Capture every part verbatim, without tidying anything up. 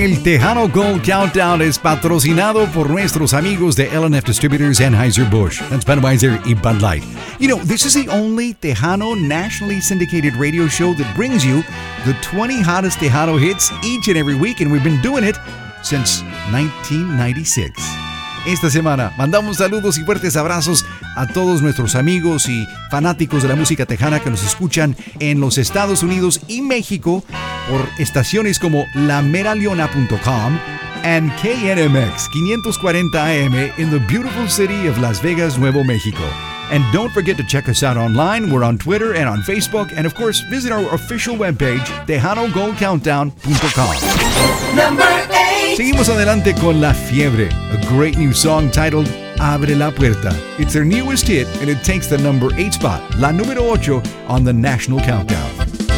El Tejano Gold Countdown es patrocinado por nuestros amigos de L and F Distributors, Anheuser-Busch. That's Budweiser y Bud Light. You know, this is the only Tejano nationally syndicated radio show that brings you the twenty hottest Tejano hits each and every week, and we've been doing it since nineteen ninety-six. Esta semana mandamos saludos y fuertes abrazos a todos nuestros amigos y fanáticos de la música tejana que nos escuchan en los Estados Unidos y México por estaciones como la mera leona punto com and K N M X quinientos cuarenta A M in the beautiful city of Las Vegas, Nuevo Mexico. And don't forget to check us out online. We're on Twitter and on Facebook. And of course, visit our official webpage, tejano gold countdown punto com. Number eight. Seguimos adelante con La Fiebre, a great new song titled Abre la Puerta. It's their newest hit, and it takes the number eight spot, la número ocho, on the national countdown.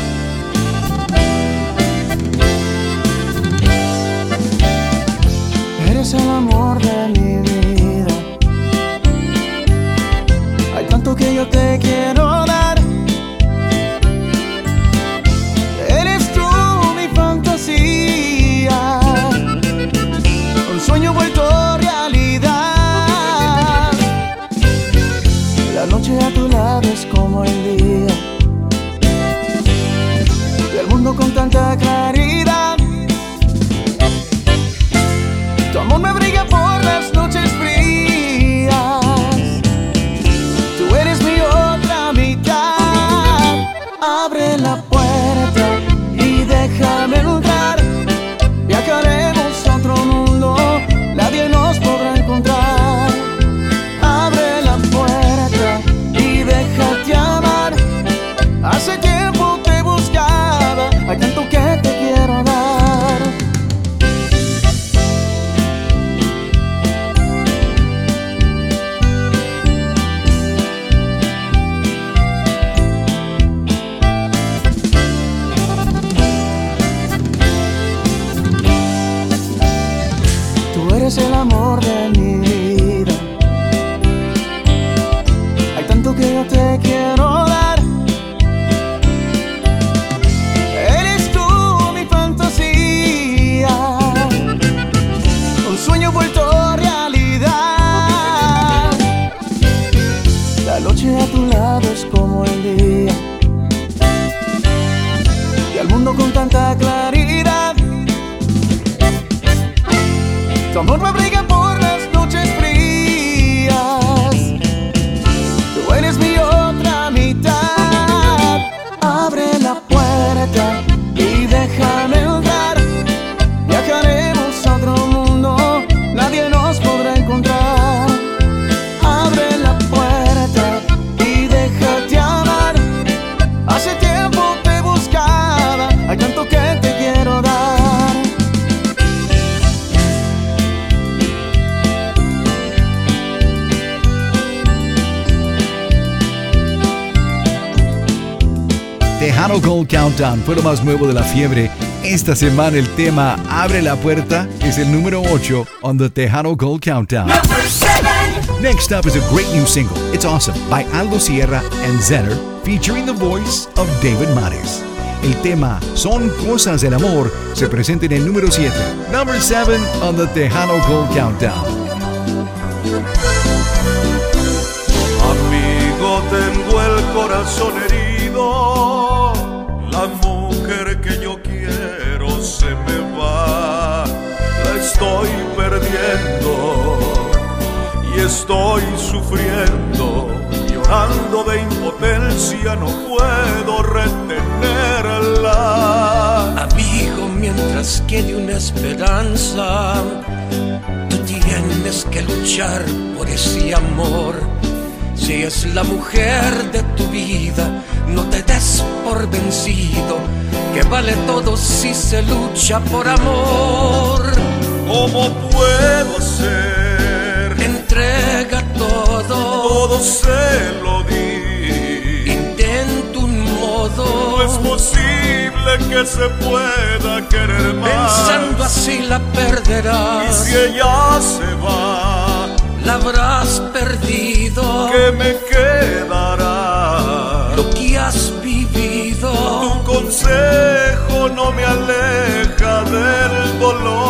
Eres el amor de mi vida. Hay tanto que yo te quiero dar. Eres tú mi fantasía, un sueño vuelto realidad. La noche a tu lado es como el día, y el mundo con tanta claridad. Tu amor me brilla por las noches frías. Tú eres mi otra mitad. Abre la puerta y déjame entrar. Viajaremos a otro mundo, nadie nos podrá encontrar. Abre la puerta y déjate amar. Hace tiempo te buscaba, hay tanto que te quiero dar. Eres el amor de mi vida. Hay tanto que yo te quiero dar. Eres tú mi fantasía, un sueño vuelto realidad. La noche a tu lado es como el día, y al mundo con tanta claridad. Tu amor me brilla por las noches frías. Tú eres mi otra mitad. Abre la puerta y déjame entrar. Viajaremos a otro mundo, nadie nos podrá encontrar. Abre la puerta y déjate amar. Hace tiempo te buscaba, hay tanto que te quiero dar. Tejano Gold Countdown fue lo más nuevo de La Fiebre. Esta semana el tema Abre la Puerta es el número ocho on the Tejano Gold Countdown. Next up is a great new single. It's Awesome by Aldo Sierra and Zener, featuring the voice of David Mares. El tema Son Cosas del Amor se presenta en el número siete. Number seven on the Tejano Gold Countdown. Amigo, tengo el corazón herido. La mujer que yo quiero se me va. La estoy perdiendo y estoy sufriendo. Llorando de impotencia, no puedo retenerla. Amigo, mientras quede una esperanza, tú tienes que luchar por ese amor. Si es la mujer de tu vida, no te des por vencido, que vale todo si se lucha por amor. ¿Cómo puedo hacer? Entrega todo, todo se lo di. Intenta un modo, no es posible que se pueda querer más. Pensando así la perderás. Y si ella se va, la habrás perdido. ¿Qué me quedará? Lo que has vivido. Tu consejo no me aleja del dolor.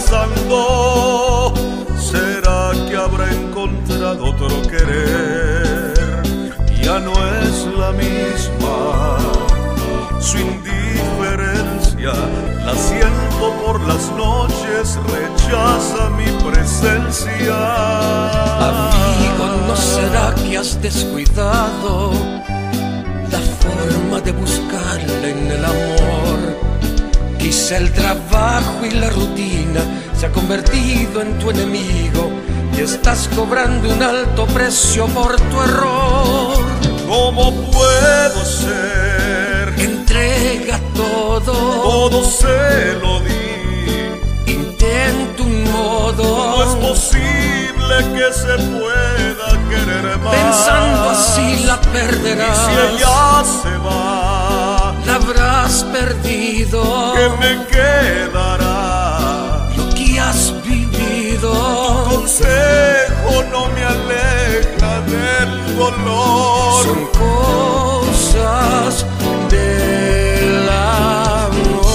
pasando? ¿Será que habrá encontrado otro querer? Ya no es la misma. Su indiferencia la siento por las noches, rechaza mi presencia. Amigo, ¿no será que has descuidado la forma de buscarla en el amor? Quizá el trabajo y la rutina se ha convertido en tu enemigo y estás cobrando un alto precio por tu error. ¿Cómo puedo ser? Entrega todo, Todo se lo di. intenta un modo. No es posible que se pueda querer más. Pensando así la perderás. Y si ella se va, la habrás perdido. ¿qué me quedará? Lo que has vivido. Tu consejo no me aleja del dolor. Son cosas del amor.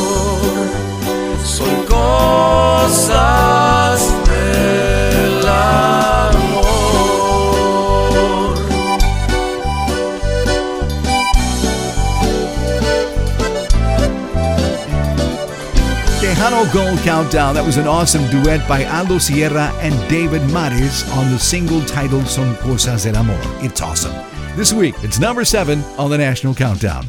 Son cosas del amor. Tejano Gold Countdown. That was an awesome duet by Aldo Sierra and David Mares on the single titled Son Cosas del Amor. It's awesome. This week, it's number seven on the National Countdown.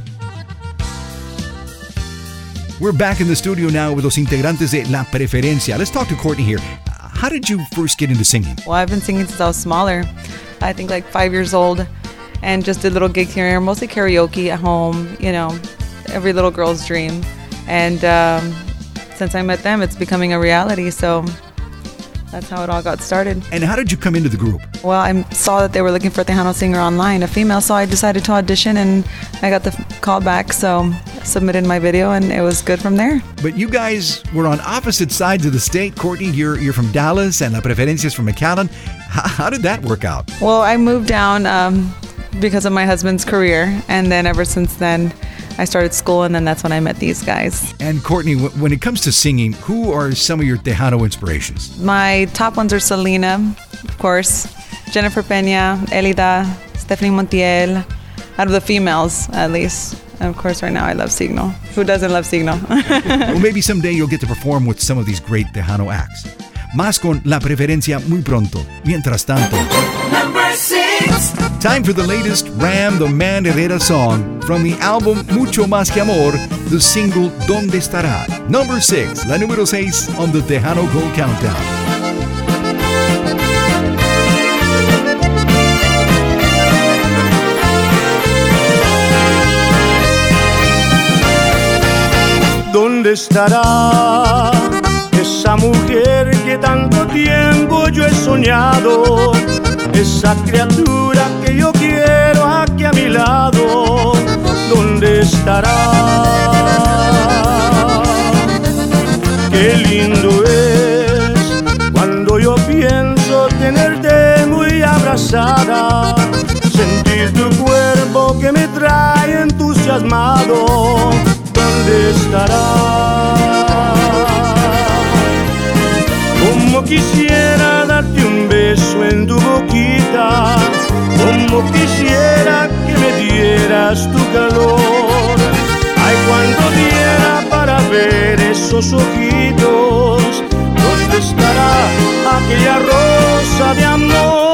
We're back in the studio now with los integrantes de La Preferencia. Let's talk to Courtney here. How did you first get into singing? Well, I've been singing since I was smaller. I think like five years old, and just did little gigs here and there, mostly karaoke at home, you know, every little girl's dream. And um, since I met them, it's becoming a reality. So that's how it all got started. And how did you come into the group? Well, I saw that they were looking for a Tejano singer online, a female, so I decided to audition, and I got the call back. So I submitted my video, and it was good from there. But you guys were on opposite sides of the state. Courtney, you're you're from Dallas, and La Preferencia is from McAllen. How, how did that work out? Well, I moved down um, because of my husband's career, and then ever since then, I started school, and then that's when I met these guys. And Courtney, w- when it comes to singing, who are some of your Tejano inspirations? My top ones are Selena, of course, Jennifer Peña, Elida, Stephanie Montiel, out of the females, at least. And of course, right now I love Signo. Who doesn't love Signo? Well, maybe someday you'll get to perform with some of these great Tejano acts. Más con La Preferencia muy pronto. Mientras tanto, Number six. time for the latest Ram the Man Herrera song from the album Mucho Más Que Amor, the single ¿Dónde Estará? Number six, la número seis on the Tejano Gold Countdown. ¿Dónde estará esa mujer que tanto tiempo yo he soñado? Esa criatura que yo quiero aquí a mi lado. ¿Dónde estará? Qué lindo es cuando yo pienso tenerte muy abrazada, sentir tu cuerpo que me trae entusiasmado. ¿Dónde estará? Como quisiera darte un beso en tu boquita, como quisiera que me dieras tu calor. Ay, cuánto diera para ver esos ojitos. ¿Dónde estará aquella rosa de amor?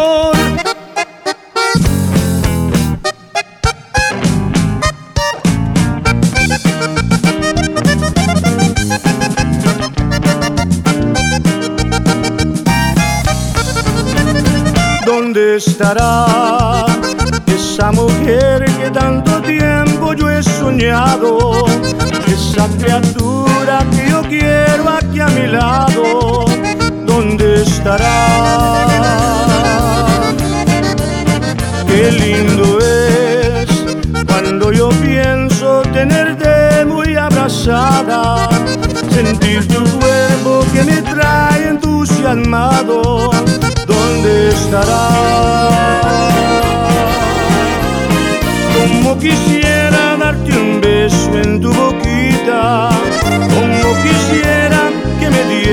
¿Dónde estará esa mujer que tanto tiempo yo he soñado? Esa criatura que yo quiero aquí a mi lado. ¿Dónde estará? Qué lindo es cuando yo pienso tenerte muy abrazada, sentir tu cuerpo que me trae entusiasmado. ¿Dónde estará? Como quisiera darte un beso en tu boquita, como quisiera que me dieras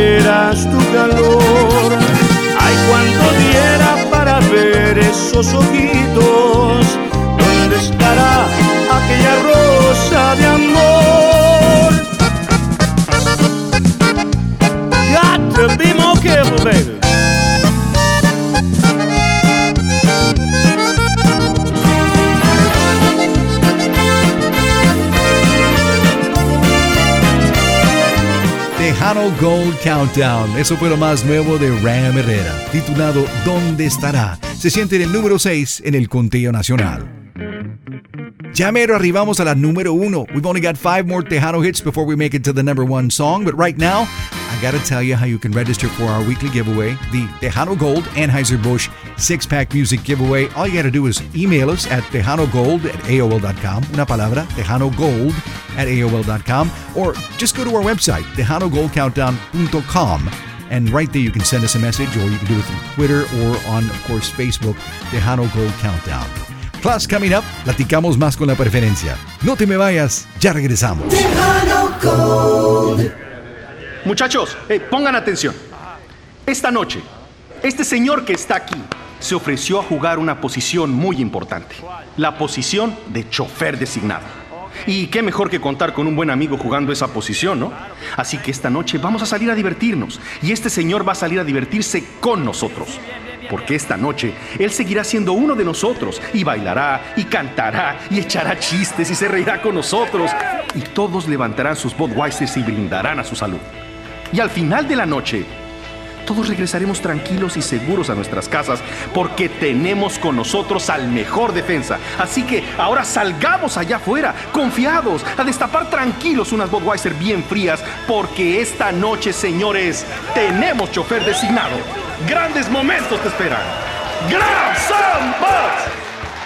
Tejano Gold Countdown. Eso fue lo más nuevo de Ram Herrera, titulado ¿Dónde estará? Se siente en el número seis en el conteo nacional. Ya mero arribamos a la número uno. We've only got five more Tejano hits before we make it to the number one song. But right now, I gotta tell you how you can register for our weekly giveaway, the Tejano Gold Anheuser-Busch six-pack music giveaway. All you gotta do is email us at tejanogold at A O L dot com. Una palabra, tejanogold at A O L dot com. Or just go to our website, tejano gold countdown dot com. And right there you can send us a message, or you can do it through Twitter or on, of course, Facebook, Tejano Gold Countdown. Plus, coming up, platicamos más con la preferencia. No te me vayas, ya regresamos. Tejano Gold. Muchachos, eh, pongan atención. Esta noche, este señor que está aquí se ofreció a jugar una posición muy importante. La posición de chofer designado. Y qué mejor que contar con un buen amigo jugando esa posición, ¿no? Así que esta noche vamos a salir a divertirnos. Y este señor va a salir a divertirse con nosotros. Porque esta noche él seguirá siendo uno de nosotros. Y bailará, y cantará, y echará chistes, y se reirá con nosotros. Y todos levantarán sus Budweisers y brindarán a su salud. Y al final de la noche, todos regresaremos tranquilos y seguros a nuestras casas porque tenemos con nosotros al mejor defensa. Así que ahora salgamos allá afuera, confiados, a destapar tranquilos unas Budweiser bien frías porque esta noche, señores, tenemos chofer designado. Grandes momentos te esperan. ¡Grab some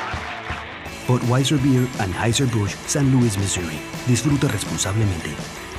Buds! Budweiser Beer, Anheuser-Busch, San Luis, Missouri. Disfruta responsablemente.